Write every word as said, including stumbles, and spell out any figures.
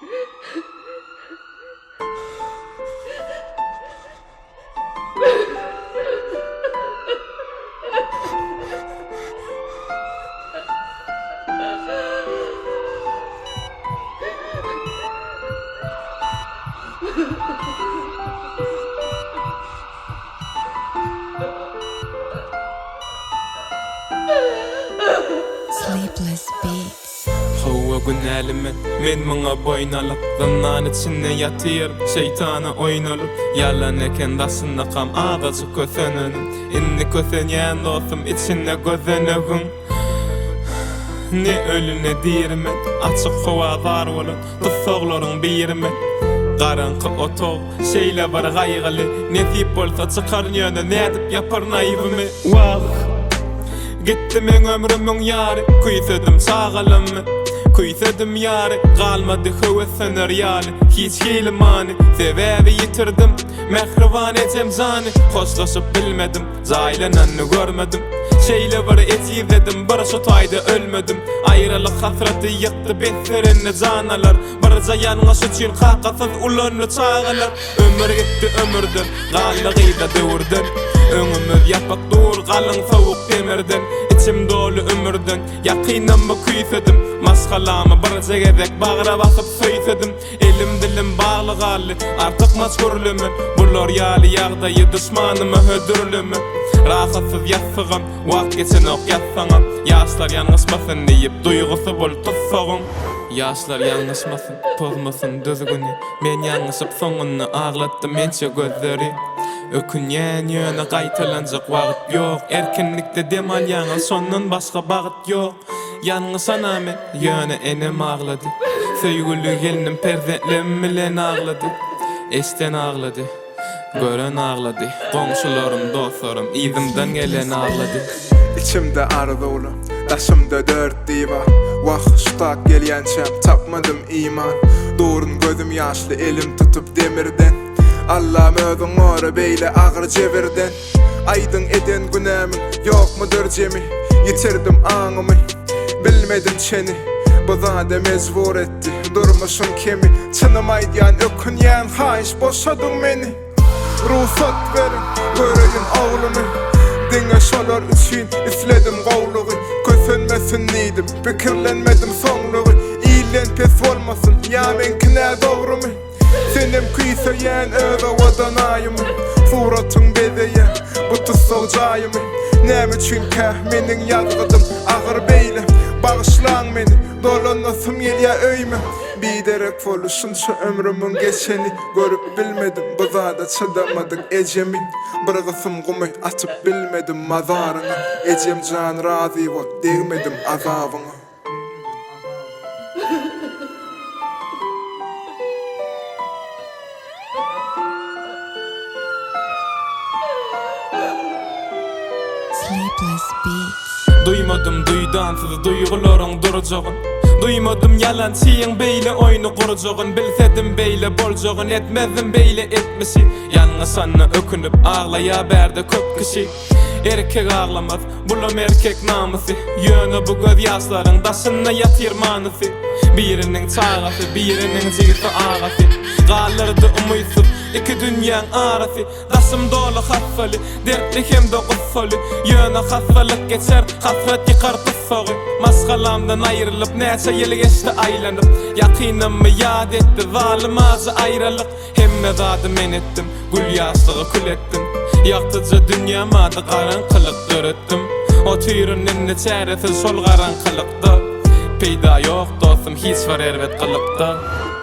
Sleepless beats. Hava günelime men manga boynalıp Zannanı içine yatır şeytana oynalıp Yalan eken dasında kam ağacı kösenenim İnni kösenyen dostum içine gözenegin Ne ölü ne dirmet Açık kovadar olun Tısoğların birmet Qaranqı otoq şeyle var gaygılı Nesip bolsa çıkar yöne nedip yapar naivimi Vah Gitti men ömrümün yarı Kuysedim sağalımı Kuysedim yarı Qalmadı hüvesener yali Hiç hilimani Sebebi yitirdim Mehrivan ecem zani Hoşlaşıp bilmedim Zaylenanını görmedim Şeyle var etiyizledim Barışa tayda ölmedim Ayrılık hasreti yıktı Beslerine canalar Barıca yanlış için kakasız ulanlı çağılar Ömür gitti ömürdün Qallıqıyla dövürdün Öňümüz yapak dur qalın soğuk demirden İçim dolu ömürdün Yakynymmy kuysedim Maskalamy barıca gezek bağıra basıp söysedim Elim dilim bağlı gally Artık maçgurlümün Bular ýaly ýagdaýy düşmanymy hödürlümün Rahatsız yassıgam Wagt geçen ok yassaňam Ýaşlar ýalňyşmasyn diýip duýgusy bol tutsagyň Ýaşlar ýalňyşmasyn pozmasyn düzgüni Men ýalňyşyp soňuny aglatdym mençe gözleri Ökünýän ýöne gaýtalanjak wagt ýok Erkinlikde demal ýaňa sondan başga bagyt ýok Ýalňyşana men ýöne enem aglady Söýgüli gelinim perzentlim bilen aglady Eşden aglady Gören ağladı Komşularım, dostlarım İzimden gelen ağladı İçimde arzuulu Daşımda dört diva Vah şutak gelýänçem tapmadım iman Doğrun gözüm yaşlı elim tutup demirden Allah'ım özün ora beýle agyr jebirden Aydın eden günämin ýokmudur jemi Yitirdim aňymy bilmedim çeni Bu zade mezbur etti durmuşum kemi Çynym aýdýan ökünýän haýyş boşadyň meni Ruhsat verin, göreyin ağlını Dine şolar üçün isledim gavluğu Kösönmesin neydim, bekirlenmedim sonluğu İyilen pes olmasın, ya menkine doğru mu? Senem kuysayen öve vadanayımı Suratın bedeye, bu tüssal cayımı Nem üçün kah menin yazgıdım ağır beyle Bağışlan meni, dolanasım yelya öyme Biderek foluşunça ömrümün geçeni Görüp bilmedim bu zada çadamadık ecemin Bırgısım gumy atıp bilmedim mazarına Ecem can razı ol değmedim azabına Sleepless beats. Duymadım duydansız duýgularyň durjagyn Duymadım yalan çiýiň beýle oýny gurjagyn Bilsedim beýle boljagyn etmezdim beýle etmesi Ýalňyşany ökünüp aglaýa berdi köp kişi Erkek ağlamaz, bulam erkek namusy Ýöne bu göz ýaşlaryň daşyna ýatyr manysy Biriniň çagasy, biriniň jigiti agasy Galyrdy umysyz iki dünýäň arasy Daşym dolu hassaly, dertli hem de gussaly Ýöne hassalyk geçer, hasret ýykar tyssagy Maskalamdan aýrylyp näçe ýyl geçdi aýlanyp Ýakynymmy ýad etdi zalim azy aýralyk Hemme zady men etdim, gül ýaşlygy kül etdim Ýaktyjy dünýämady garaňkylyk döretdim O türünün çäresi sol garaňkylykda Peýda ýok dostum hiç var erwet kylykda